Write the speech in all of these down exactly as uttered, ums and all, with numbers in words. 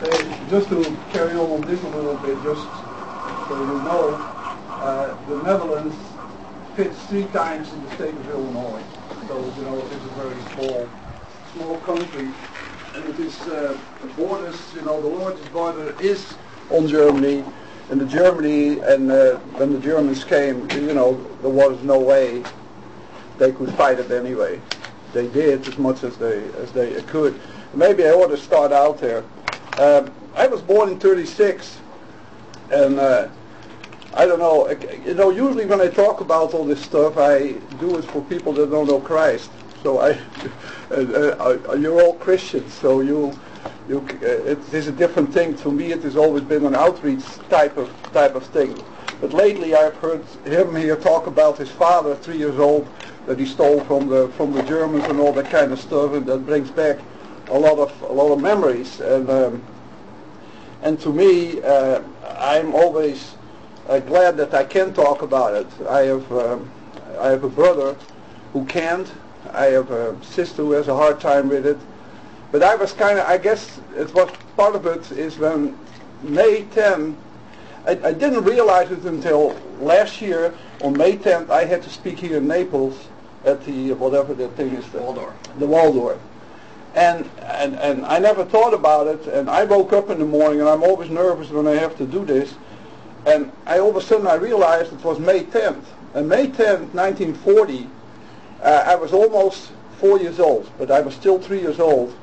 Uh, just to carry on on this a little bit, just so you know, uh, the Netherlands fits three times in the state of Illinois. So, you know, it is a very small, small country. And it is, uh, the borders, you know, the largest border is on Germany. And the Germany, and uh, when the Germans came, you know, there was no way they could fight it anyway. They did as much as they as they could. Maybe I ought to start out there. Uh, I was born in thirty-six, and uh, I don't know, you know, usually when I talk about all this stuff, I do it for people that don't know Christ. So I, uh, uh, you're all Christians, so you, you, uh, it is a different thing. For me, it has always been an outreach type of type of thing. But lately, I've heard him here talk about his father, three years old, that he stole from the from the Germans and all that kind of stuff, and that brings back a lot of a lot of memories. And um, and to me, uh, I'm always uh, glad that I can talk about it. I have um, I have a brother who can't. I have a sister who has a hard time with it. But I was kind of, I guess it was part of it is when May tenth, I, I didn't realize it until last year. On May tenth, I had to speak here in Naples at the, whatever that thing is. The Waldorf. The Waldorf. And, and, and I never thought about it, and I woke up in the morning, and I'm always nervous when I have to do this. And I all of a sudden I realized it was May tenth. And May tenth, nineteen forty, uh, I was almost four years old, but I was still three years old.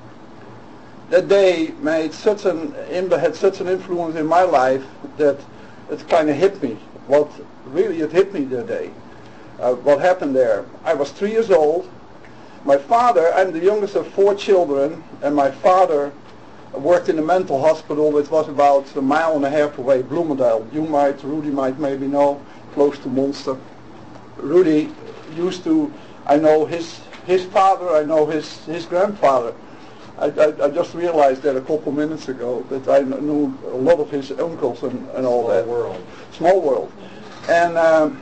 That day made such an had such an influence in my life that it kind of hit me. What really it hit me that day. Uh, what happened there? I was three years old. My father, I'm the youngest of four children, and my father worked in a mental hospital which was about a mile and a half away, Bloemendaal. You might, Rudy might maybe know, close to Monster. Rudy used to, I know his his father, I know his, his grandfather. I, I, I just realized that a couple minutes ago, that I knew a lot of his uncles and, and all Small that. world. Small world. And um,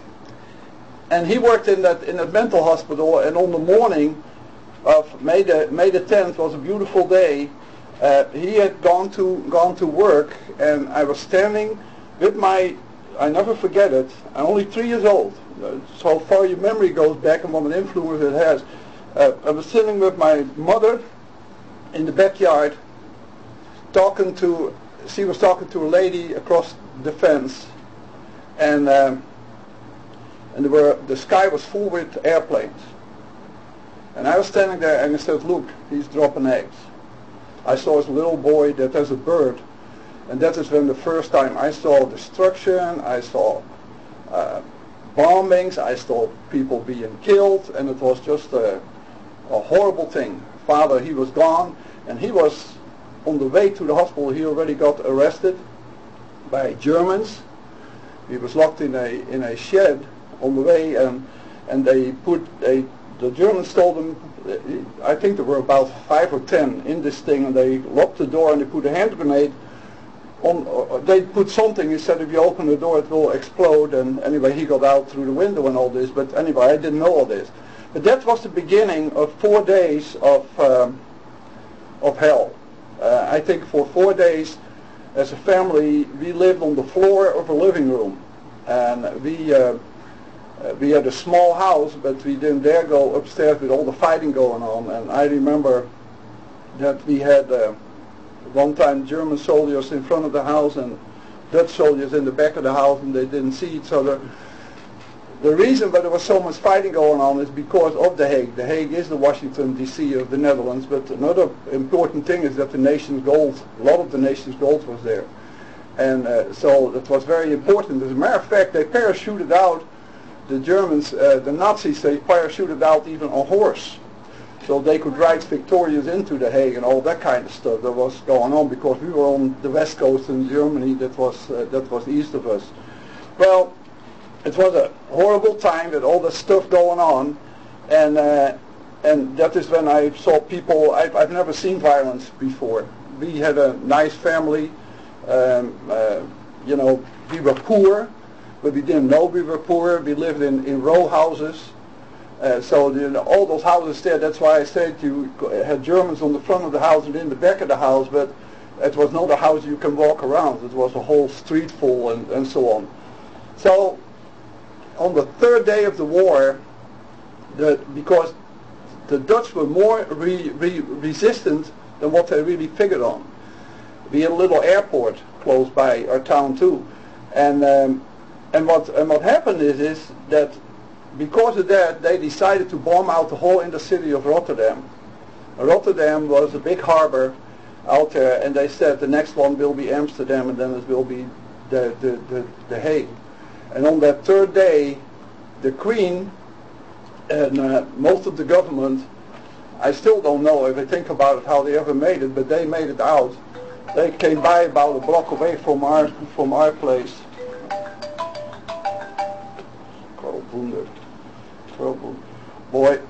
and he worked in that in that mental hospital, and on the morning of May the May the tenth was a beautiful day. Uh, he had gone to gone to work, and I was standing with my, I never forget it, I'm only three years old, uh, so far your memory goes back and what an influence it has. Uh, I was sitting with my mother in the backyard, talking to, she was talking to a lady across the fence, and um, and there were, the sky was full with airplanes. And I was standing there, and I said, look, he's dropping eggs. I saw this little boy that has a bird, and that is when the first time I saw destruction, I saw uh, bombings, I saw people being killed, and it was just a, a horrible thing. Father, he was gone, and he was on the way to the hospital. He already got arrested by Germans. He was locked in a in a shed on the way, and and they put a the Germans told him, I think there were about five or ten in this thing, and they locked the door and they put a hand grenade on. Uh, they put something. He said, if you open the door, it will explode. And anyway, he got out through the window and all this. But anyway, I didn't know all this. But that was the beginning of four days of um, of hell. Uh, I think for four days, as a family, we lived on the floor of a living room, and we. Uh, Uh, we had a small house, but we didn't dare go upstairs with all the fighting going on. And I remember that we had uh, one time German soldiers in front of the house and Dutch soldiers in the back of the house, and they didn't see each other. The reason why there was so much fighting going on is because of The Hague. The Hague is the Washington D C of the Netherlands, but another important thing is that the nation's gold, a lot of the nation's gold was there. And uh, so it was very important. As a matter of fact, they parachuted out the Germans, uh, the Nazis, they parachuted out even on horse, so they could ride victorious into The Hague and all that kind of stuff that was going on, because we were on the west coast in Germany, that was uh, that was east of us. Well, it was a horrible time with all the stuff going on, and uh, and that is when I saw people. I've, I've never seen violence before. We had a nice family, um, uh, you know, we were poor. But we didn't know we were poor. We lived in, in row houses. Uh, so you know, all those houses there, that's why I said you had Germans on the front of the house and in the back of the house. But It was not a house you can walk around. It was a whole street full and, and so on. So on the third day of the war, the, because the Dutch were more re, re, resistant than what they really figured on. We had a little airport close by our town too, and um, and what and what happened is is that because of that they decided to bomb out the whole inner city of Rotterdam. Rotterdam was a big harbor out there, and they said the next one will be Amsterdam, and then it will be the the the, the Hague. And on that third day, the Queen and uh, most of the government, I still don't know if I think about it how they ever made it, but they made it out. They came by about a block away from our from our place. Carl Boender. Carl Boender. Boy,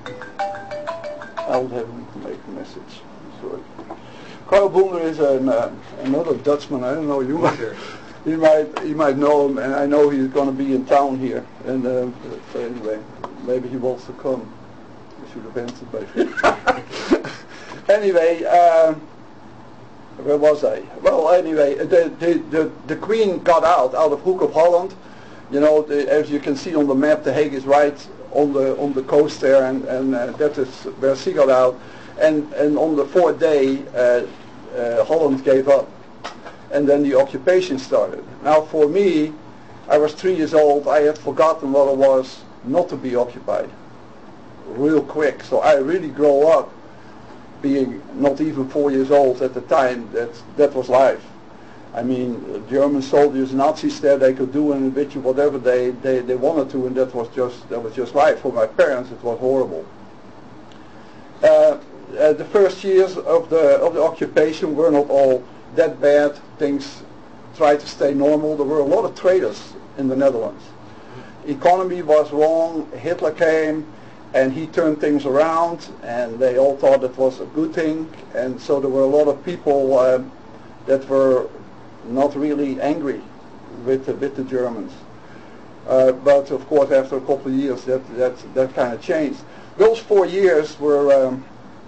I'll have him to make a message. Sorry. Carl Boender is an, uh, another Dutchman. I don't know you might you might you might know him, and I know he's going to be in town here. And uh, so anyway, maybe he wants to come. I should have answered maybe. Anyway. Uh, Where was I? Well, anyway, the, the, the, the Queen got out, out of Hoek of Holland. You know, the, as you can see on the map, The Hague is right on the on the coast there, and, and uh, that is where she got out. And, and on the fourth day, uh, uh, Holland gave up. And then the occupation started. Now for me, I was three years old. I had forgotten what it was not to be occupied. Real quick. So I really grew up being not even four years old at the time. That that was life. I mean, German soldiers, Nazis there, they could do and with you whatever they, they, they wanted to, and that was just that was just life. For my parents, it was horrible. Uh, uh, the first years of the of the occupation were not all that bad. Things tried to stay normal. There were a lot of traitors in the Netherlands. Economy was wrong. Hitler came, and he turned things around, and they all thought it was a good thing. And so there were a lot of people uh, that were not really angry with the, with the Germans. Uh, but of course, after a couple of years, that that that kind of changed. Those four years were um,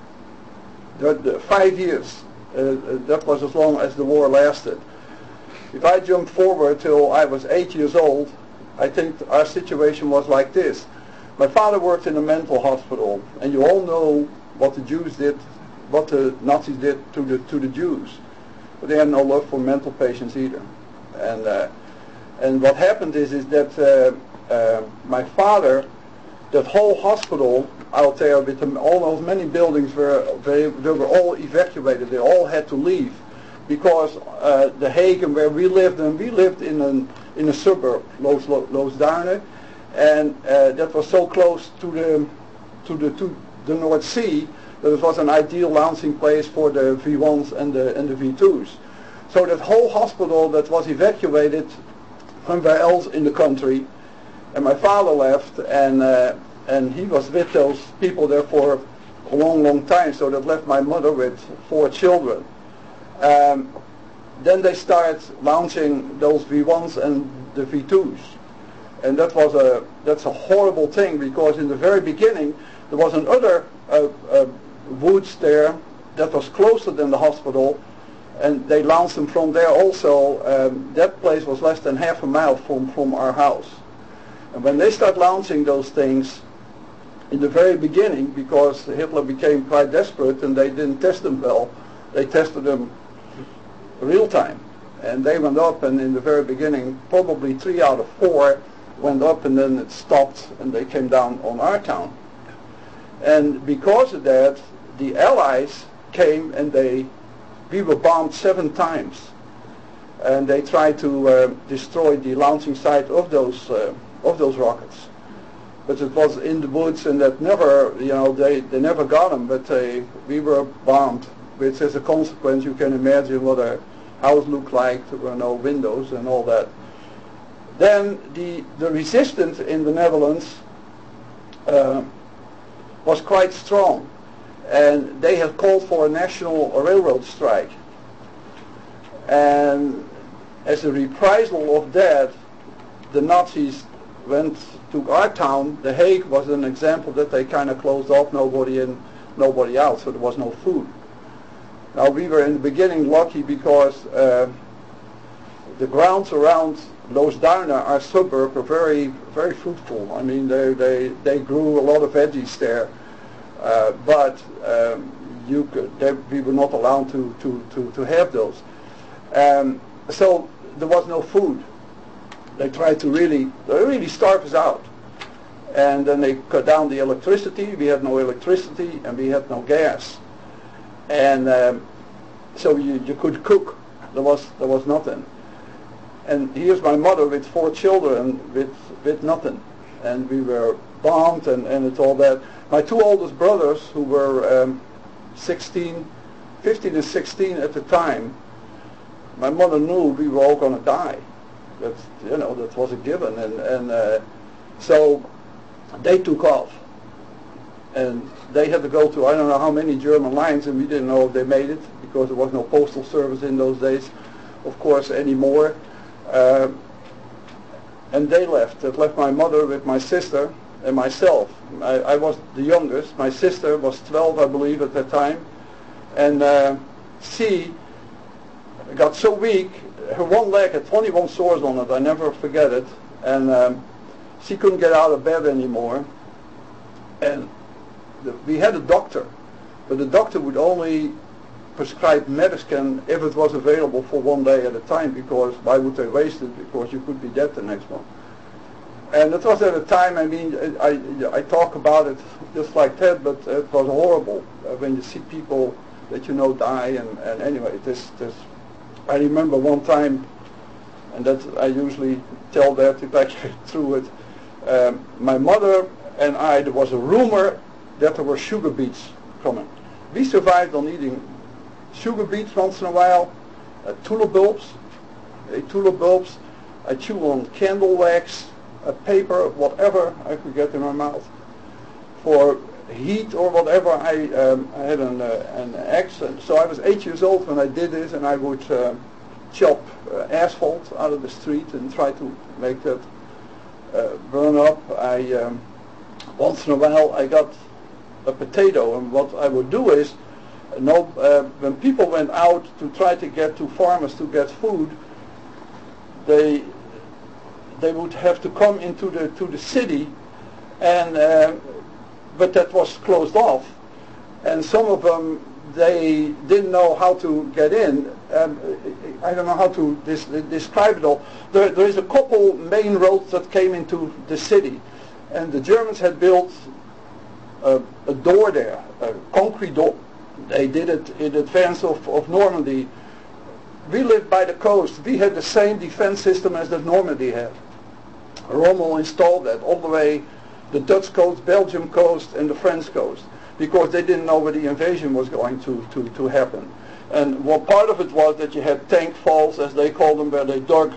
the, the five years. Uh, that was as long as the war lasted. If I jump forward till I was eight years old, I think our situation was like this. My father worked in a mental hospital, and you all know what the Jews did, what the Nazis did to the to the Jews. But they had no love for mental patients either. And uh, and what happened is is that uh, uh, my father, that whole hospital out there with them, all those many buildings were they, they were all evacuated. They all had to leave because uh, the Hague and where we lived, and we lived in an in a suburb, Loos Loosdarne. And uh, that was so close to the to the to the North Sea that it was an ideal launching place for the V ones and the and the V twos. So that whole hospital that was evacuated somewhere else in the country, and my father left, and uh, and he was with those people there for a long, long time. So that left my mother with four children. Um, then they started launching those V ones and the V twos. And that was a that's a horrible thing, because in the very beginning there was another uh, uh, woods there that was closer than the hospital, and they launched them from there also. Um, that place was less than half a mile from, from our house. And when they start launching those things in the very beginning, because Hitler became quite desperate and they didn't test them well, they tested them real time. And they went up, and in the very beginning probably three out of four went up, and then it stopped, and they came down on our town. And because of that, the Allies came, and they we were bombed seven times, and they tried to uh, destroy the launching site of those uh, of those rockets. But it was in the woods, and that never, you know, they they never got them. But they, we were bombed, which as a consequence, you can imagine what a house looked like. There were no windows and all that. Then the, the resistance in the Netherlands uh, was quite strong, and they had called for a national railroad strike. And as a reprisal of that, the Nazis went to our town. The Hague was an example that they kind of closed off, nobody in, nobody out, so there was no food. Now we were in the beginning lucky because uh, the grounds around Loosduinen, our suburb, are very, very fruitful. I mean, they they they grew a lot of veggies there, uh, but um, you could they, we were not allowed to to to, to have those. Um, so there was no food. They tried to really they really starve us out, and then they cut down the electricity. We had no electricity and we had no gas, and um, so you you could cook. There was there was nothing. And here's my mother with four children with with nothing, and we were bombed and, and it's all that. My two oldest brothers, who were um, sixteen, fifteen and sixteen at the time, my mother knew we were all going to die. That's, you know, that was a given, and and uh, so they took off, and they had to go to I don't know how many German lines, and we didn't know if they made it because there was no postal service in those days, of course, anymore. Uh, and they left. It left my mother with my sister and myself. I, I was the youngest. My sister was twelve, I believe, at that time. And uh, she got so weak, her one leg had twenty-one sores on it. I never forget it. And um, she couldn't get out of bed anymore. And the, we had a doctor, but the doctor would only prescribed medicine if it was available for one day at a time, because why would they waste it, because you could be dead the next one. And it was at a time, I mean, I, I talk about it just like that, but it was horrible uh, when you see people that you know die, and, and anyway, this, this, I remember one time, and that I usually tell that if I get through it, um, my mother and I, there was a rumor that there were sugar beets coming. We survived on eating sugar beets once in a while, uh, tulip bulbs, uh, tulip bulbs. I chew on candle wax, uh, paper, whatever I could get in my mouth. For heat or whatever, I, um, I had an, uh, an axe. And so I was eight years old when I did this, and I would uh, chop uh, asphalt out of the street and try to make that uh, burn up. I um, once in a while I got a potato, and what I would do is, No, uh, when people went out to try to get to farmers to get food, they they would have to come into the to the city, and uh, but that was closed off, and some of them they didn't know how to get in. Um, I don't know how to dis- describe it all. There, there is a couple main roads that came into the city, and the Germans had built a, a door there, a concrete door. They did it in advance of, of Normandy. We lived by the coast. We had the same defense system as that Normandy had. Rommel installed that all the way, the Dutch coast, Belgium coast, and the French coast, because they didn't know where the invasion was going to, to, to happen. And what part of it was that you had tank falls, as they called them, where they dug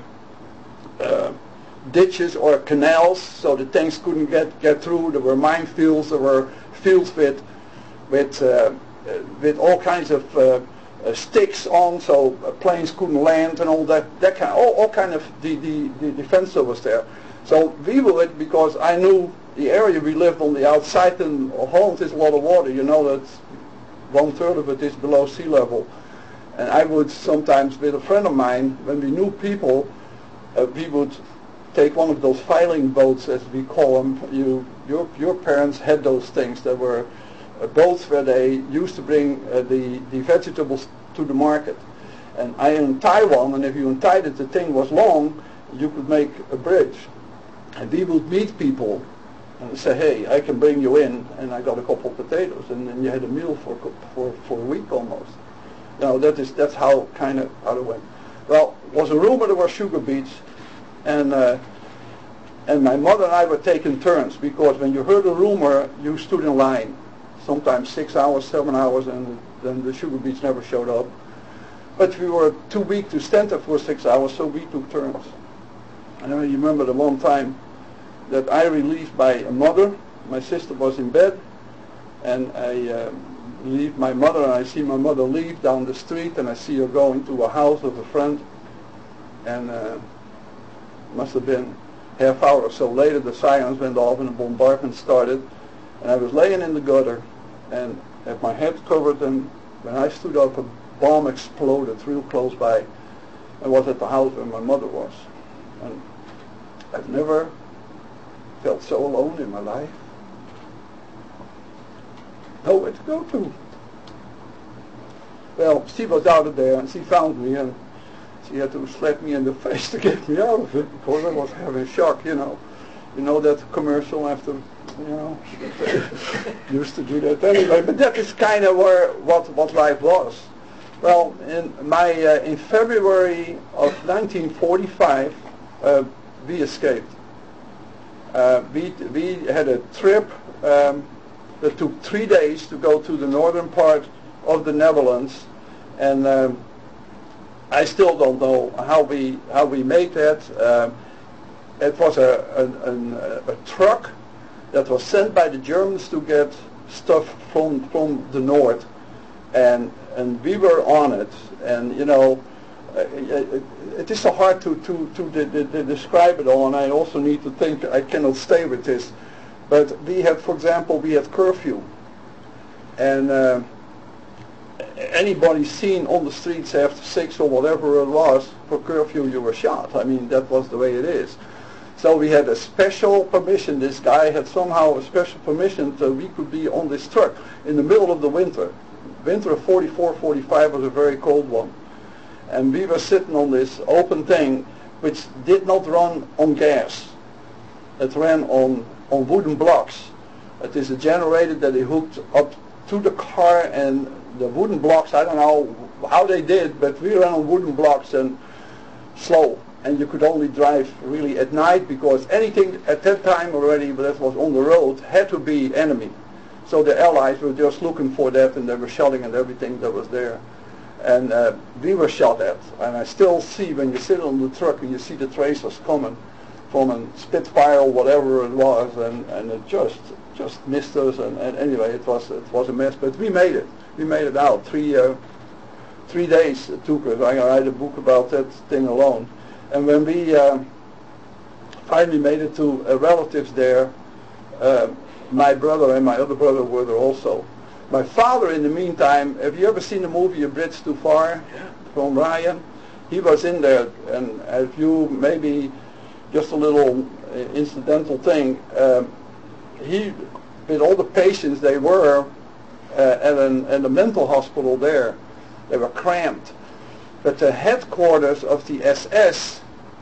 uh, ditches or canals so the tanks couldn't get, get through. There were minefields, there were fields with, with uh, Uh, with all kinds of uh, uh, sticks on, so uh, planes couldn't land and all that. That kind, all, all kind of the, the, the defense was there. So we would, because I knew the area we lived on the outside, and Holland is a lot of water. You know that one third of it is below sea level. And I would sometimes, with a friend of mine, when we knew people, uh, we would take one of those filing boats, as we call them. You, your, your parents had those things that were Uh, boats where they used to bring uh, the, the vegetables to the market. And I in Taiwan, and if you untied it, the thing was long, you could make a bridge. And we would meet people and say, hey, I can bring you in, and I got a couple of potatoes, and then you had a meal for for, for a week almost. You know, that is that's how kind of how it went. Well, it was a rumor there were sugar beets, and uh, and my mother and I were taking turns, because when you heard a rumor, you stood in line. Sometimes six hours, seven hours, and then the sugar beets never showed up. But we were too weak to stand there for six hours, so we took turns. And I remember the one time that I relieved my mother. My sister was in bed, and I uh, relieved my mother, and I see my mother leave down the street, and I see her going to a house of a friend, and uh, must have been half hour or so later, the sirens went off and the bombardment started, and I was laying in the gutter and had my head covered, and when I stood up, a bomb exploded real close by. I was at the house where my mother was. And I've never felt so alone in my life. Nowhere to go to. Well, she was out of there and she found me and she had to slap me in the face to get me out of it because I was having a shock, you know. You know that commercial after, you know, used to do that anyway. But that is kind of where what what life was. Well, in my uh, in February of nineteen forty-five, uh, we escaped. Uh, we we had a trip um, that took three days to go to the northern part of the Netherlands, and um, I still don't know how we how we made that. Um, it was a, a, a, a truck that was sent by the Germans to get stuff from from the north, and and we were on it. And you know, it, it is so hard to to to de, de, de describe it all. And I also need to think. I cannot stay with this, but we had, for example, we had curfew, and. Uh, Anybody seen on the streets after six or whatever it was for curfew, you were shot. I mean, that was the way it is. So we had a special permission. This guy had somehow a special permission so we could be on this truck in the middle of the winter. Winter of forty-four forty-five was a very cold one. And we were sitting on this open thing which did not run on gas. It ran on, on wooden blocks. It is a generator that they hooked up to the car, and the wooden blocks, I don't know how they did, but we ran on wooden blocks and slow. And you could only drive really at night because anything at that time already that was on the road had to be enemy. So the Allies were just looking for that, and they were shooting at everything that was there. And uh, we were shot at. And I still see when you sit on the truck and you see the tracers coming from a Spitfire or whatever it was, and, and it just just missed us. And, and anyway, it was it was a mess, but we made it. We made it out. Three uh, three days it took us. I can write a book about that thing alone. And when we uh, finally made it to uh, relatives there, uh, my brother and my other brother were there also. My father, in the meantime, have you ever seen the movie A Bridge Too Far? Yeah. From Ryan? He was in there, and if you maybe just a little uh, incidental thing, um, he, with all the patients, they were uh, at, an, at a mental hospital there. They were cramped. But the headquarters of the S S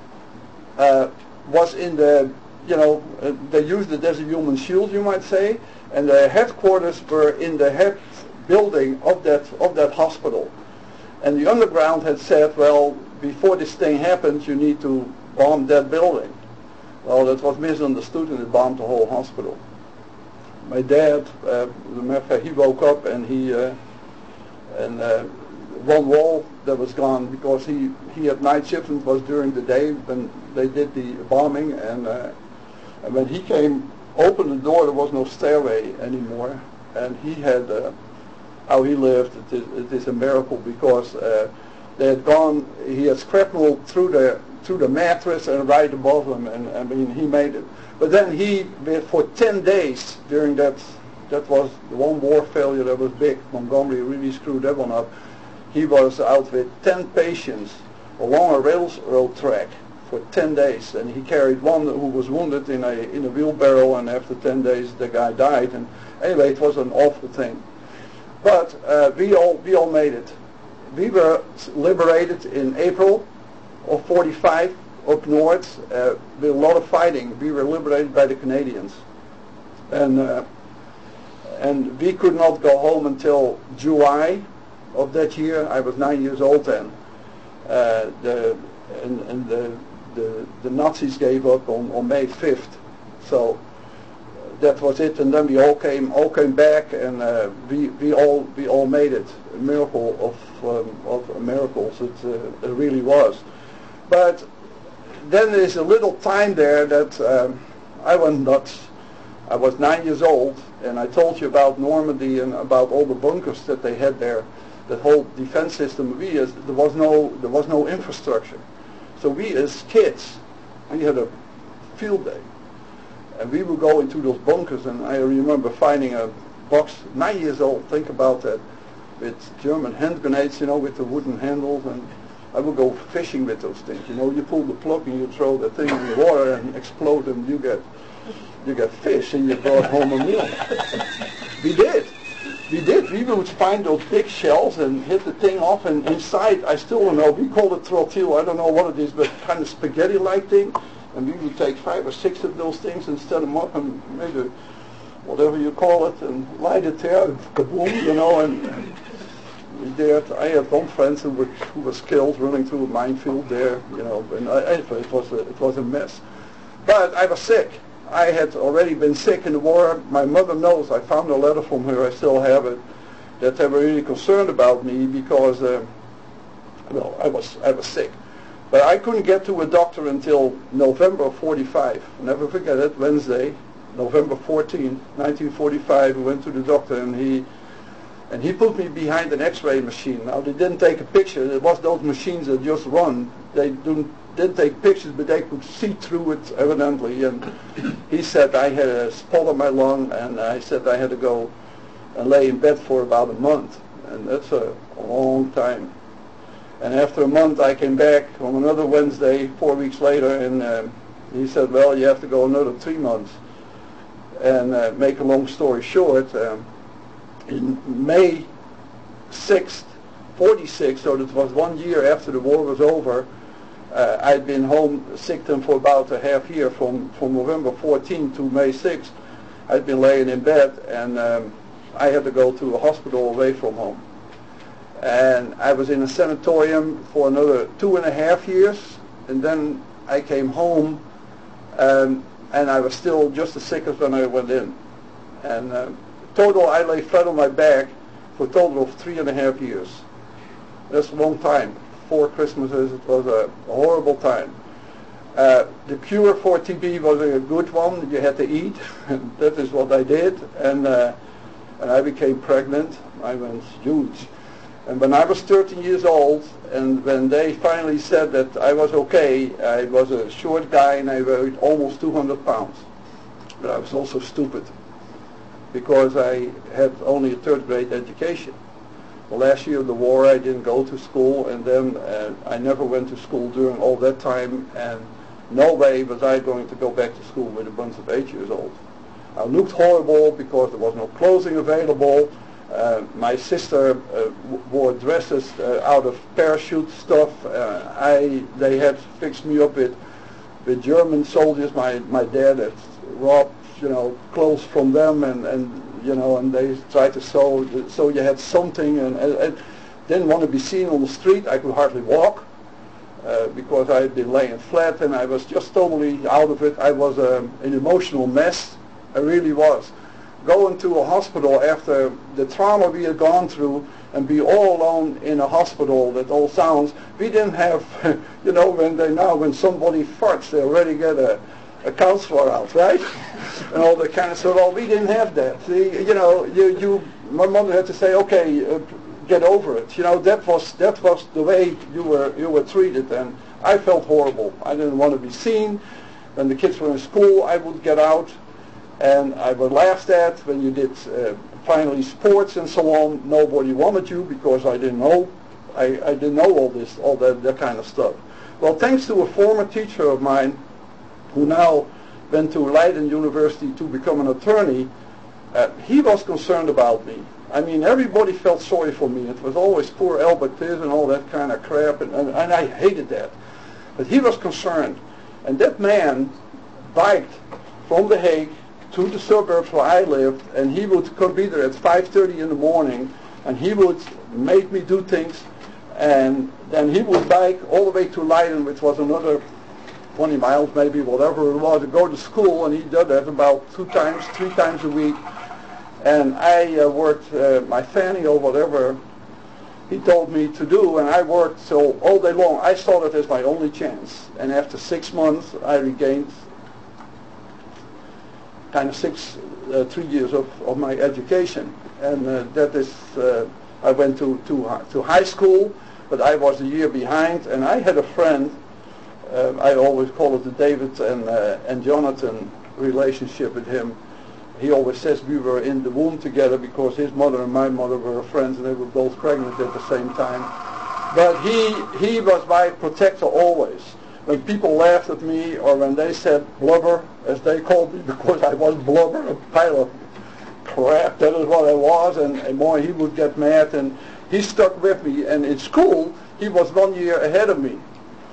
uh, was in the, you know, uh, they used it as a human shield, you might say, and the headquarters were in the head building of that of that hospital. And the underground had said, well, before this thing happens, you need to bomb that building. Well, that was misunderstood, and it bombed the whole hospital. My dad, uh, as a matter of fact, he woke up and he, uh, and uh, one wall that was gone because he, he had night shift, and it was during the day when they did the bombing, and, uh, and when he came, opened the door, there was no stairway anymore, and he had, uh, how he lived, it is, it is a miracle because uh, they had gone, he had scrappled through the through the mattress and right above him, and I mean, he made it. But then he, for ten days during that, that was the one war failure that was big, Montgomery really screwed that one up. He was out with ten patients along a railroad track for ten days, and he carried one who was wounded in a in a wheelbarrow, and after ten days the guy died. And anyway, it was an awful thing. But uh, we all we all made it. We were liberated in April of forty-five up north uh, with a lot of fighting. We were liberated by the Canadians, and uh, and we could not go home until July of that year. I was nine years old then. Uh, the and, and the, the the Nazis gave up on, on May fifth, so that was it. And then we all came all came back, and uh, we we all we all made it. A miracle of um, of miracles. It, uh, it really was. But then there's a little time there that um, I went nuts. I was nine years old, and I told you about Normandy and about all the bunkers that they had there. The whole defense system. We as there was no there was no infrastructure, so we as kids, we had a field day, and we would go into those bunkers. And I remember finding a box. Nine years old. Think about that, with German hand grenades, you know, with the wooden handles, and I would go fishing with those things. You know, you pull the plug and you throw the thing in the water and explode, and you get you get fish, and you brought home a meal. We did. We did. We would find those big shells and hit the thing off, and inside, I still don't know, we call it trotil, I don't know what it is, but kind of spaghetti-like thing, and we would take five or six of those things and set them up and make a, whatever you call it, and light it there, kaboom, you know, and, and we did. I had one friend who, were, who was killed running through a minefield there, you know, and I, it was a, it was a mess. But I was sick. I had already been sick in the war. My mother knows. I found a letter from her. I still have it. That they were really concerned about me because, uh, well, I was I was sick, but I couldn't get to a doctor until November of forty-five. Never forget it. Wednesday, November fourteenth, nineteen forty-five. We went to the doctor, and he and he put me behind an X-ray machine. Now they didn't take a picture. It was those machines that just run. They didn't. didn't take pictures, but they could see through it evidently. And he said I had a spot on my lung, and I said I had to go and lay in bed for about a month, and that's a long time. And after a month, I came back on another Wednesday, four weeks later, and um, he said, well, you have to go another three months. And uh, make a long story short, um, in May sixth, forty-six, so that was one year after the war was over, Uh, I'd been home sick then for about a half year, from, from November fourteenth to May sixth. I'd been laying in bed, and um, I had to go to a hospital away from home. And I was in a sanatorium for another two and a half years, and then I came home, um, and I was still just as sick as when I went in. And uh, total, I lay flat on my back for a total of three and a half years. That's a long time. Four Christmases, it was a, a horrible time. Uh, the cure for T B was a good one. You had to eat, and that is what I did. And uh, and I became pregnant. I went huge. And when I was thirteen years old, and when they finally said that I was okay, I was a short guy and I weighed almost two hundred pounds. But I was also stupid, because I had only a third grade education. The last year of the war, I didn't go to school, and then uh, I never went to school during all that time, and no way was I going to go back to school with a bunch of eight years old. I looked horrible because there was no clothing available. Uh, my sister uh, wore dresses uh, out of parachute stuff. Uh, I they had fixed me up with with German soldiers. My my dad had robbed, you know, clothes from them, and and. you know, and they tried to sew, so you had something, and I didn't want to be seen on the street. I could hardly walk uh, because I had been laying flat, and I was just totally out of it. I was um, an emotional mess. I really was. Going to a hospital after the trauma we had gone through, and be all alone in a hospital, that all sounds, we didn't have, you know, when they now, when somebody farts, they already get a a counselor out, right? And all that kind of stuff. Well, we didn't have that. See, you know, you, you, my mother had to say, okay, uh, get over it. You know, that was that was the way you were you were treated, and I felt horrible. I didn't want to be seen. When the kids were in school, I would get out, and I was laughed at. When you did uh, finally sports and so on, nobody wanted you because I didn't know. I, I didn't know all this, all that, that kind of stuff. Well, thanks to a former teacher of mine, who now went to Leiden University to become an attorney, uh, he was concerned about me. I mean, everybody felt sorry for me. It was always poor Albert Piz and all that kind of crap, and, and, and I hated that. But he was concerned. And that man biked from The Hague to the suburbs where I lived, and he would come be there at five thirty in the morning, and he would make me do things, and then he would bike all the way to Leiden, which was another twenty miles maybe, whatever it was, to go to school, and he did that about two times, three times a week. And I uh, worked uh, my fanny or whatever he told me to do, and I worked so all day long. I saw that as my only chance. And after six months, I regained kind of six, uh, three years of, of my education. And uh, that is, uh, I went to, to, to high school, but I was a year behind, and I had a friend. Uh, I always call it the David and uh, and Jonathan relationship with him. he always says we were in the womb together because his mother and my mother were friends and they were both pregnant at the same time. But he he was my protector always. When people laughed at me or when they said blubber, as they called me, because I was blubber, a pile of crap, that is what I was, and, and boy, he would get mad, and he stuck with me. And in school, he was one year ahead of me.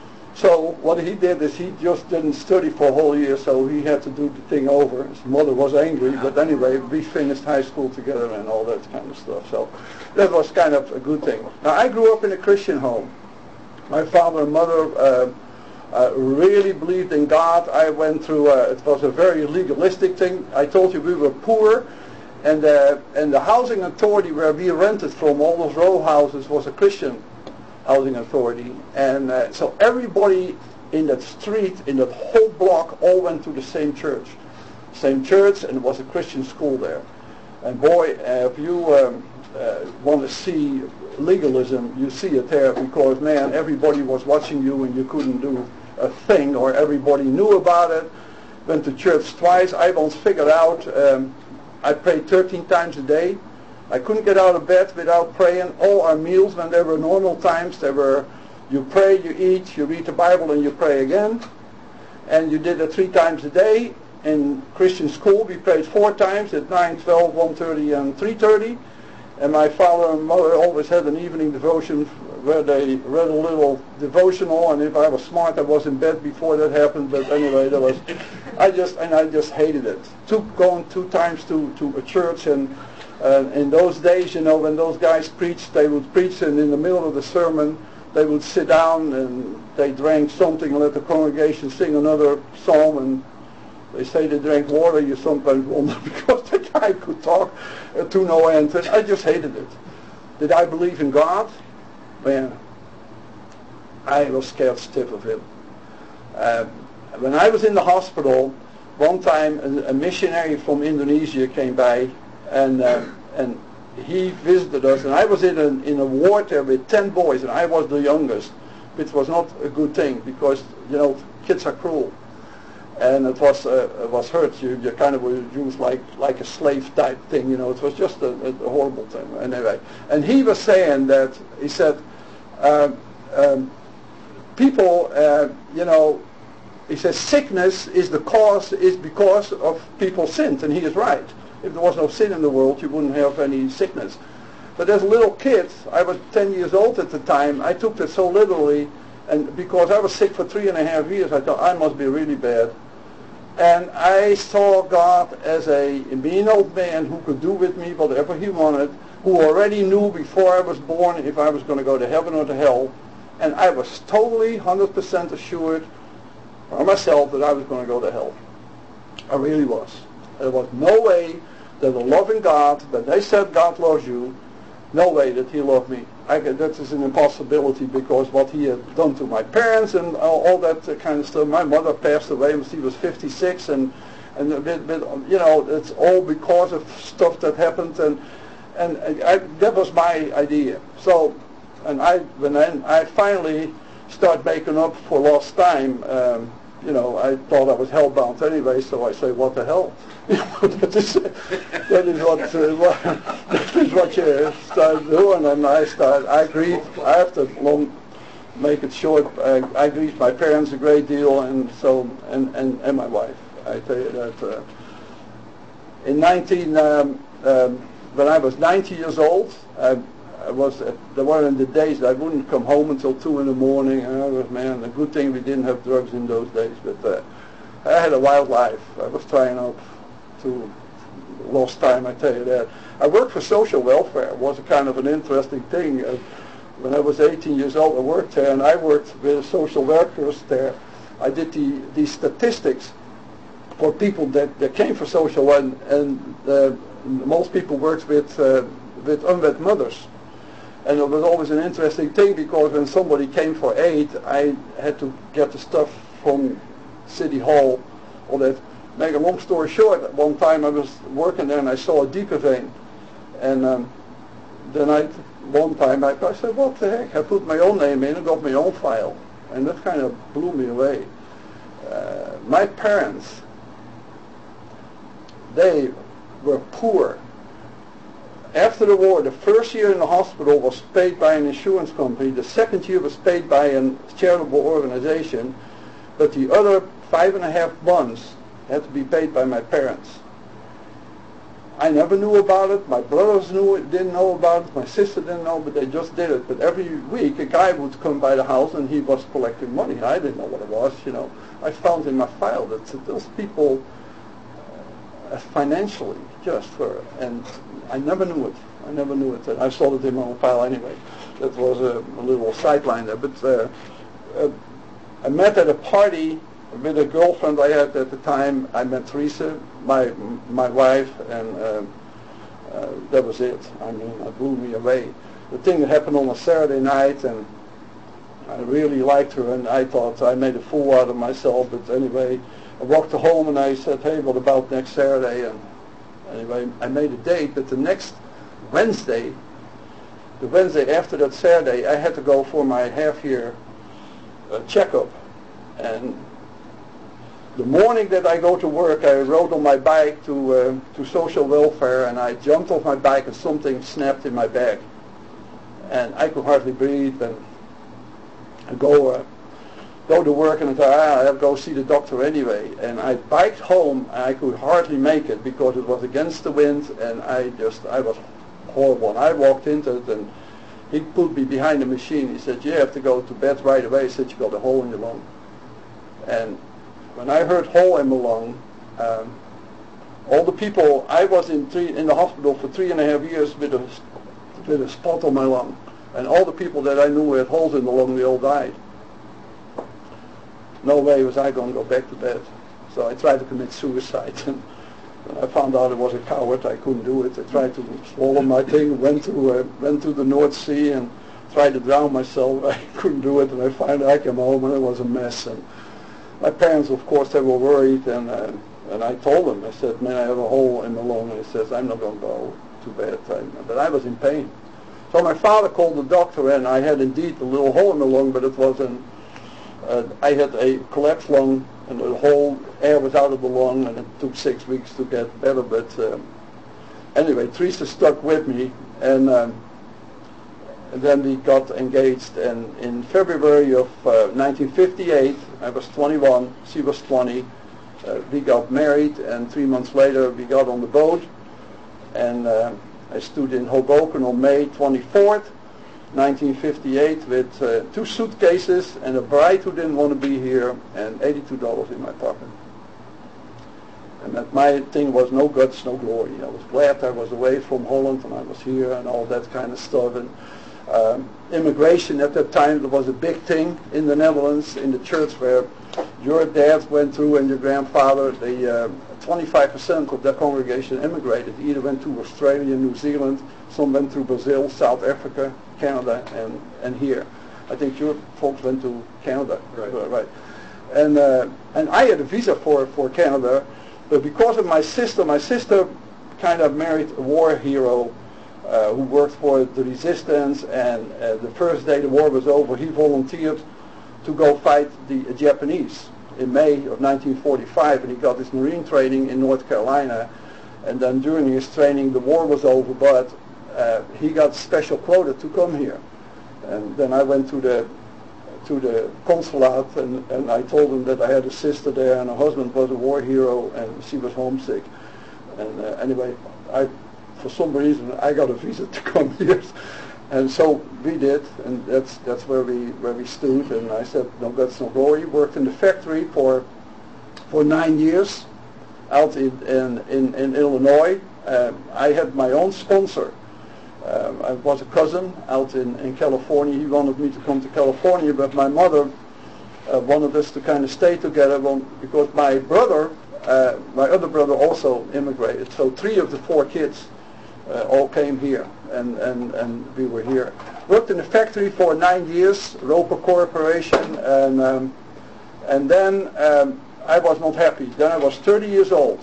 So what he did is he just didn't study for a whole year, so he had to do the thing over. His mother was angry, but anyway, we finished high school together and all that kind of stuff. So that was kind of a good thing. Now, I grew up in a Christian home. My father and mother uh, uh, really believed in God. I went through, uh, it was a very legalistic thing. I told you we were poor, and, uh, and the housing authority where we rented from, all those row houses, was a Christian housing authority, and uh, so everybody in that street, in that whole block, all went to the same church, same church, and it was a Christian school there. And boy, uh, if you um, uh, want to see legalism, you see it there, because man, everybody was watching you, and you couldn't do a thing, or everybody knew about it. Went to church twice. I once figured out um, I prayed thirteen times a day. I couldn't get out of bed without praying. All our meals, when they were normal times, they were, you pray, you eat, you read the Bible, and you pray again. And you did it three times a day. In Christian school, we prayed four times at nine, twelve, one thirty, and three thirty. And my father and mother always had an evening devotion where they read a little devotional, and if I was smart, I was in bed before that happened. But anyway, that was, I just, and I just hated it. Two, going two times to, to a church, and Uh, in those days, you know, when those guys preached, they would preach, and in the middle of the sermon, they would sit down and they drank something and let the congregation sing another psalm, and they say they drank water. You sometimes wonder, because the guy could talk uh, to no end. And I just hated it. Did I believe in God? Man, I was scared stiff of him. Uh, when I was in the hospital, one time a, a missionary from Indonesia came by, and uh, and he visited us, and I was in a, in a ward there with ten boys, and I was the youngest, which was not a good thing, because, you know, kids are cruel, and it was uh, it was hurt. You, you kind of were used like, like a slave type thing, you know. It was just a, a horrible thing. Anyway, and he was saying that, he said, uh, um, people, uh, you know, he says sickness is the cause, is because of people's sins, and he is right. If there was no sin in the world, you wouldn't have any sickness. But as a little kid, I was ten years old at the time, I took that so literally, and because I was sick for three and a half years, I thought I must be really bad. And I saw God as a mean old man who could do with me whatever he wanted, who already knew before I was born if I was going to go to heaven or to hell. And I was totally one hundred percent assured for myself that I was going to go to hell. I really was. There was no way that a loving God, that they said God loves you, no way that he loved me. I, that is an impossibility, because what he had done to my parents and all, all that kind of stuff. My mother passed away when she was fifty-six, and and a bit, bit, you know, it's all because of stuff that happened, and and I, that was my idea. So, and I when I, I finally started making up for lost time. Um, You know, I thought I was hellbound anyway, so I say, what the hell? that, is, that is what uh, what, that is what you start doing, and I start. I grieved. I have to long make it short. I, I grieved my parents a great deal, and so and, and, and my wife. I tell you that uh, in nineteen um, um, when I was ninety years old, I, I was uh, there were in the days that I wouldn't come home until two in the morning. And I was, man, a good thing we didn't have drugs in those days. But uh, I had a wild life. I was trying out to lost time, I tell you that. I worked for social welfare. It was a kind of an interesting thing. Uh, when I was eighteen years old, I worked there, and I worked with social workers there. I did the these statistics for people that, that came for social, and and uh, most people worked with uh, with unwed mothers. And it was always an interesting thing, because when somebody came for aid, I had to get the stuff from City Hall, all that. Make a long story short, one time I was working there and I saw a deeper vein. And um, then I, one time I, I said, what the heck? I put my own name in and got my own file. And that kind of blew me away. Uh, my parents, they were poor. After the war, the first year in the hospital was paid by an insurance company. The second year was paid by a charitable organization. But the other five and a half months had to be paid by my parents. I never knew about it. My brothers knew it, didn't know about it. My sister didn't know, but they just did it. But every week, a guy would come by the house, and he was collecting money. I didn't know what it was, you know. I found in my file that those people uh, financially just were, and I never knew it. I never knew it. And I saw it in my own file anyway. That was a, a little sideline there. But uh, uh, I met at a party with a girlfriend I had at the time. I met Teresa, my my wife, and uh, uh, that was it. I mean, it blew me away. The thing that happened on a Saturday night, and I really liked her, and I thought I made a fool out of myself. But anyway, I walked her home, and I said, "Hey, what about next Saturday?" And anyway, I made a date. But the next Wednesday, the Wednesday after that Saturday, I had to go for my half-year uh, checkup, and the morning that I go to work, I rode on my bike to uh, to social welfare, and I jumped off my bike and something snapped in my back, and I could hardly breathe. And I go uh, go to work, and I thought, ah, I'll go see the doctor anyway. And I biked home, and I could hardly make it because it was against the wind, and I just I was horrible. And I walked into it, and he put me behind the machine. He said, "You have to go to bed right away." He said, "You got a hole in your lung." And when I heard hole in my lung, um, all the people, I was in three, in the hospital for three and a half years with a, with a spot on my lung. And all the people that I knew had holes in the lung, they all died. No way was I going to go back to bed. So I tried to commit suicide. And when I found out I was a coward, I couldn't do it. I tried to swallow my thing, went to, uh, went to the North Sea and tried to drown myself. I couldn't do it, and I finally I came home, and it was a mess. And my parents, of course, they were worried, and uh, and I told them, I said, "Man, I have a hole in the lung." And he says, "I'm not going to go to bed." But I was in pain. So my father called the doctor, and I had indeed a little hole in the lung, but it wasn't. Uh, I had a collapsed lung, and the whole air was out of the lung, and it took six weeks to get better. But um, anyway, Teresa stuck with me, and. Um, And then we got engaged, and in February of uh, nineteen fifty-eight, I was twenty-one, she was twenty. Uh, we got married, and three months later we got on the boat, and uh, I stood in Hoboken on May twenty-fourth, nineteen fifty-eight, with uh, two suitcases and a bride who didn't want to be here, and eighty-two dollars in my pocket. And that my thing was no guts, no glory. I was glad I was away from Holland, and I was here, and all that kind of stuff. And Um, immigration at that time, there was a big thing in the Netherlands, in the church where your dad went through and your grandfather. The uh, twenty-five percent of that congregation immigrated. Either went to Australia, New Zealand, some went to Brazil, South Africa, Canada, and, and here. I think your folks went to Canada. Right. Uh, right. And uh, and I had a visa for, for Canada, but because of my sister, my sister kind of married a war hero, Uh, who worked for the resistance, and uh, the first day the war was over, he volunteered to go fight the uh, Japanese in May of nineteen forty-five, and he got his Marine training in North Carolina. And then during his training, the war was over, but uh, he got special quota to come here. And then I went to the to the consulate, and, and I told him that I had a sister there, and her husband was a war hero, and she was homesick. And uh, anyway, I. For some reason, I got a visa to come here, and so we did, and that's that's where we where we stood. And I said, "No guts, no glory." Worked in the factory for for nine years, out in in in, in Illinois. Um, I had my own sponsor. Um, I was a cousin out in in California. He wanted me to come to California, but my mother uh, wanted us to kind of stay together because my brother, uh, my other brother, also immigrated. So three of the four kids. Uh, all came here, and, and, and we were here. Worked in the factory for nine years, Roper Corporation, and um, and then um, I was not happy. Then I was thirty years old,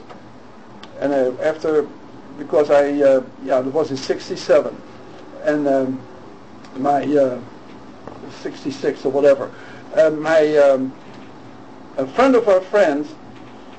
and uh, after, because I, uh, yeah, it was in sixty-seven, and um, my uh, sixty-six or whatever, uh, my um, a friend of our friends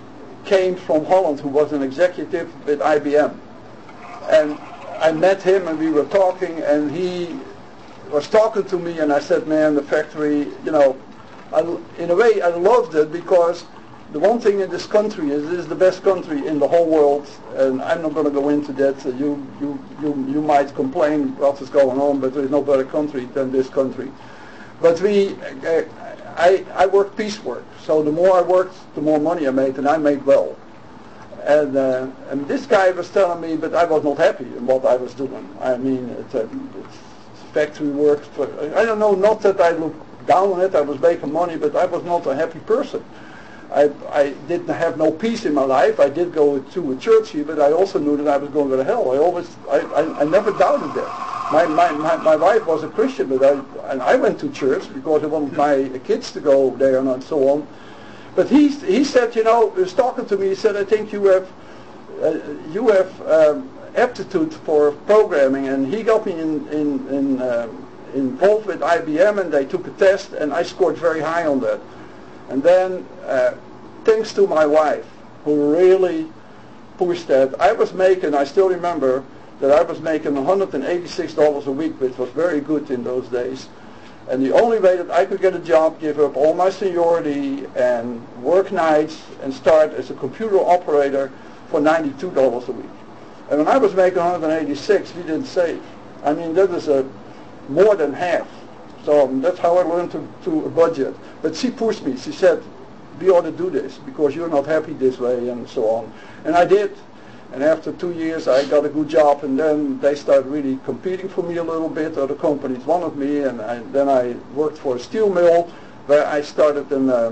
came from Holland, who was an executive with I B M. And I met him and we were talking, and he was talking to me, and I said, man, the factory, you know, I, in a way I loved it, because the one thing in this country is it is the best country in the whole world, and I'm not going to go into that. So you, you, you, you might complain what is going on, but there is no better country than this country. But we, uh, I, I worked piecework, so the more I worked, the more money I made, and I made well. And, uh, and this guy was telling me, but I was not happy in what I was doing. I mean, it's, uh, it's factory work. For, I don't know, not that I looked down on it, I was making money, but I was not a happy person. I, I didn't have no peace in my life. I did go to a church here, but I also knew that I was going to hell. I always, I, I, I never doubted that. My, my, my, my wife was a Christian, but I, and I went to church because I wanted my kids to go there and so on. But he, he said, you know, he was talking to me, he said, I think you have, uh, you have um, aptitude for programming, and he got me in, in, in, um, involved with I B M, and they took a test, and I scored very high on that. And then, uh, thanks to my wife, who really pushed that, I was making, I still remember that I was making one hundred eighty-six dollars a week, which was very good in those days. And the only way that I could get a job, give up all my seniority and work nights and start as a computer operator for ninety-two dollars a week. And when I was making one hundred eighty-six, we didn't save. I mean, that is a more than half. So um, that's how I learned to, to a budget. But she pushed me. She said, we ought to do this because you're not happy this way and so on. And I did. And after two years, I got a good job. And then they started really competing for me a little bit. Other companies wanted me. And I, then I worked for a steel mill where I started in a,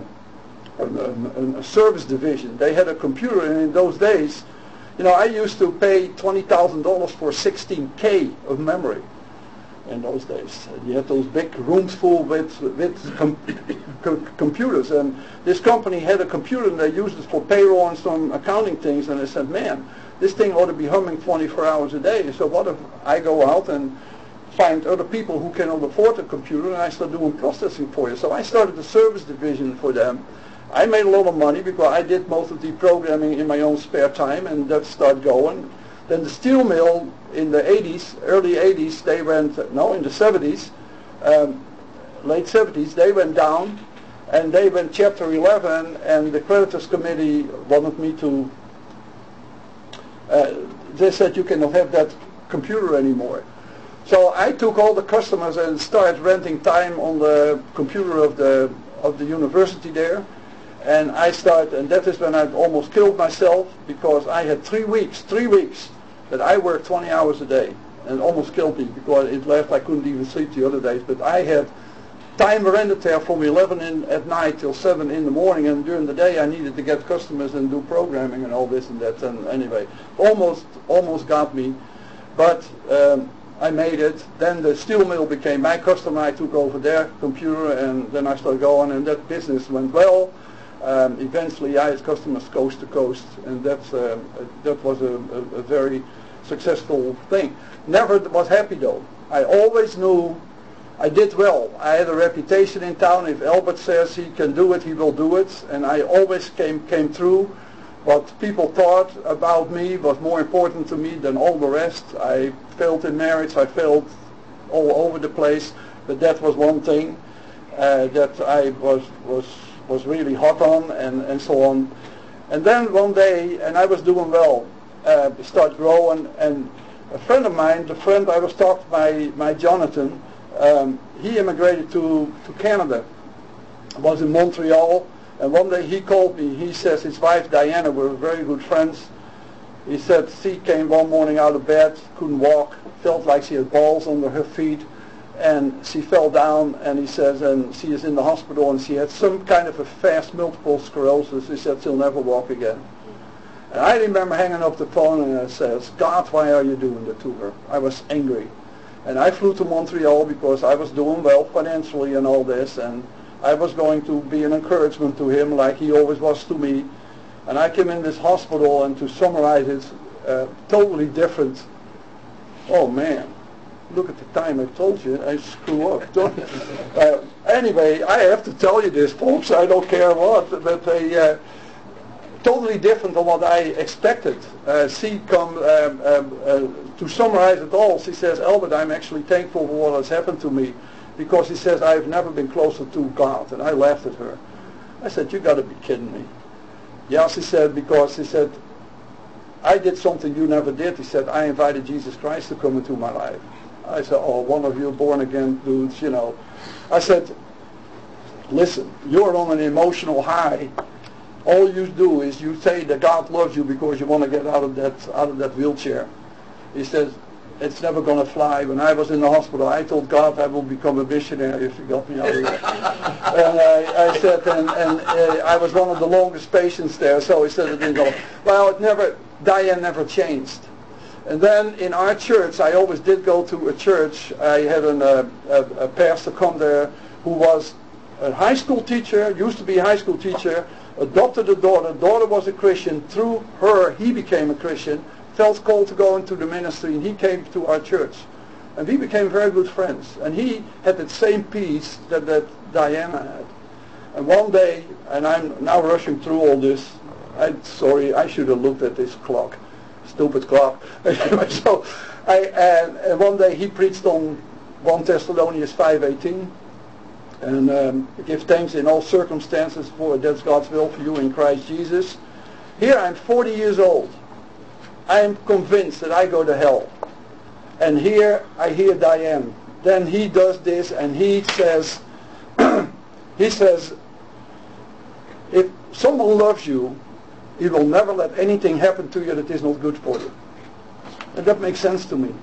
a, a service division. They had a computer. And in those days, you know, I used to pay twenty thousand dollars for sixteen K of memory. In those days, you had those big rooms full with with com com computers, and this company had a computer and they used it for payroll and some accounting things. And I said, man, this thing ought to be humming twenty-four hours a day. So what if I go out and find other people who cannot afford a computer, and I start doing processing for you? So I started the service division for them. I made a lot of money because I did most of the programming in my own spare time, and that started going. Then the steel mill in the eighties, early eighties, they went, no, in the seventies, um, late seventies, they went down, and they went Chapter eleven, and the creditors committee wanted me to, uh, they said you cannot have that computer anymore. So I took all the customers and started renting time on the computer of the, of the university there. And I started, and that is when I almost killed myself, because I had three weeks, three weeks, that I worked twenty hours a day, and it almost killed me because it left, I couldn't even sleep the other days. But I had time rented there from eleven in, at night till seven in the morning, and during the day I needed to get customers and do programming and all this and that. And anyway, almost, almost got me, but um, I made it. Then the steel mill became my customer. I took over their computer, and then I started going, and that business went well. Um, eventually, I had customers coast to coast, and that's uh, that was a, a, a very successful thing. Never was happy though. I always knew I did well. I had a reputation in town. If Albert says he can do it, he will do it, and I always came came through. What people thought about me was more important to me than all the rest. I failed in marriage. I failed all over the place, but that was one thing uh, that I was was. was really hot on, and, and so on. And then one day, and I was doing well, uh, start growing, and a friend of mine, the friend I was talking to, my, my Jonathan, um, he immigrated to, to Canada, was in Montreal, and one day he called me. He says his wife Diana were very good friends. He said she came one morning out of bed, couldn't walk, felt like she had balls under her feet, and she fell down, and he says, and she is in the hospital, and she had some kind of a fast multiple sclerosis. He said she'll never walk again. And I remember hanging up the phone, and I says, God, why are you doing that to her? I was angry. And I flew to Montreal because I was doing well financially and all this, and I was going to be an encouragement to him like he always was to me. And I came in this hospital, and to summarize it, uh, totally different. Oh man. Look at the time. I told you I screw up. Don't uh, anyway, I have to tell you this, folks. I don't care what, but they uh, totally different than what I expected. Uh, she come, um, um, uh, to summarize it all, she says, Albert, I'm actually thankful for what has happened to me, because she says, I've never been closer to God. And I laughed at her. I said, you got to be kidding me. Yeah, she said, because she said, I did something you never did. He said, I invited Jesus Christ to come into my life. I said, oh, one of you born again dudes, you know. I said, listen, you're on an emotional high. All you do is you say that God loves you because you want to get out of that out of that wheelchair. He says, it's never going to fly. When I was in the hospital, I told God I will become a missionary if He got me out of there. And I, I said, and, and uh, I was one of the longest patients there, so he said it didn't go. Well, it never, Diane never changed. And then in our church, I always did go to a church. I had an, uh, a, a pastor come there who was a high school teacher, used to be a high school teacher, adopted a daughter. Daughter was a Christian. Through her, he became a Christian. Felt called to go into the ministry, and he came to our church. And we became very good friends. And he had that same peace that, that Diana had. And one day, and I'm now rushing through all this, I'm sorry, I should have looked at this clock. Stupid clock. Anyway, so I, and, and one day he preached on First Thessalonians five eighteen. And um, give thanks in all circumstances, for that's God's will for you in Christ Jesus. Here I'm forty years old. I am convinced that I go to hell. And here I hear Diane. Then he does this and he says, he says, if someone loves you, he will never let anything happen to you that is not good for you. And that makes sense to me.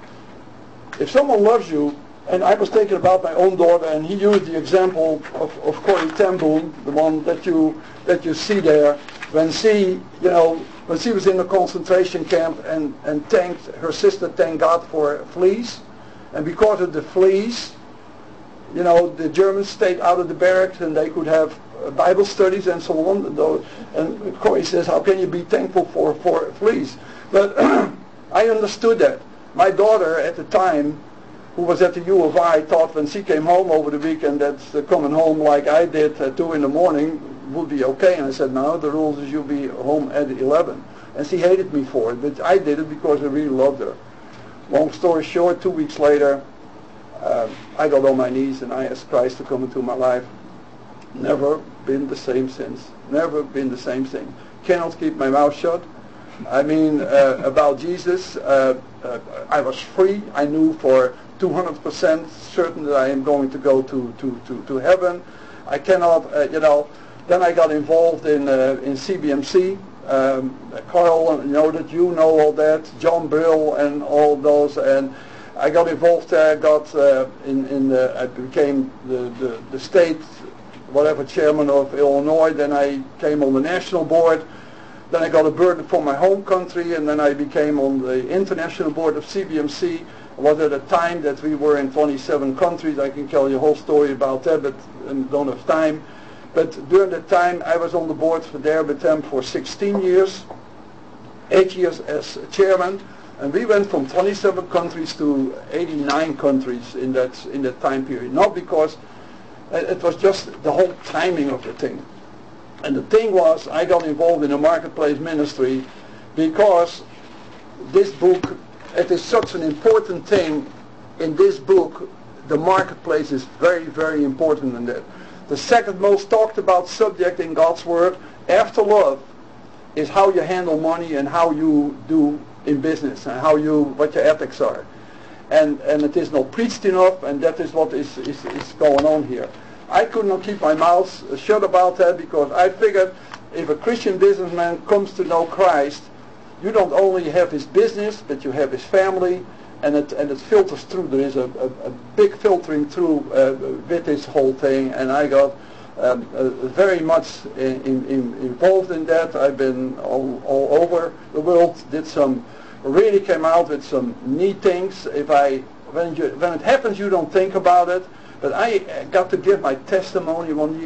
If someone loves you, and I was thinking about my own daughter, and he used the example of, of Corrie ten Boom, the one that you that you see there, when she, you know, when she was in the concentration camp and, and thanked her sister, thanked God for fleas, and because of the fleas, you know, the Germans stayed out of the barracks and they could have Bible studies and so on. And Corrie says, how can you be thankful for, for fleas? But I understood that. My daughter at the time, who was at the U of I, thought when she came home over the weekend that uh, coming home like I did at two in the morning would be okay. And I said, no, the rules is you'll be home at eleven. And she hated me for it, but I did it because I really loved her. Long story short, two weeks later, uh, I got on my knees and I asked Christ to come into my life. Never been the same since. Never been the same thing. Cannot keep my mouth shut. I mean, uh, about Jesus, uh, uh, I was free. I knew for two hundred percent certain that I am going to go to, to, to, to heaven. I cannot, uh, you know, then I got involved in uh, in C B M C. Um, Carl, you know that you know all that, John Brill and all those, and I got involved there, got uh, in, in the, I became the, the, the state, whatever, chairman of Illinois, then I came on the national board. Then I got a burden for my home country, and then I became on the international board of C B M C. It was at a time that we were in twenty-seven countries. I can tell you a whole story about that, but I don't have time. But during that time, I was on the board for there with them for sixteen years, eight years as chairman, and we went from twenty-seven countries to eighty-nine countries in that in that time period. Not because it was just the whole timing of the thing. And the thing was, I got involved in a marketplace ministry because this book, it is such an important thing. In this book, the marketplace is very, very important in that. The second most talked about subject in God's Word, after love, is how you handle money and how you do in business and how you, what your ethics are. And and it is not preached enough, and that is what is, is, is going on here. I could not keep my mouth shut about that because I figured if a Christian businessman comes to know Christ, you don't only have his business, but you have his family, and it and it filters through. There is a, a, a big filtering through uh, with this whole thing, and I got um, uh, very much in, in, involved in that. I've been all, all over the world, did some, really came out with some neat things. If I when you when it happens, you don't think about it. But I got to give my testimony one year.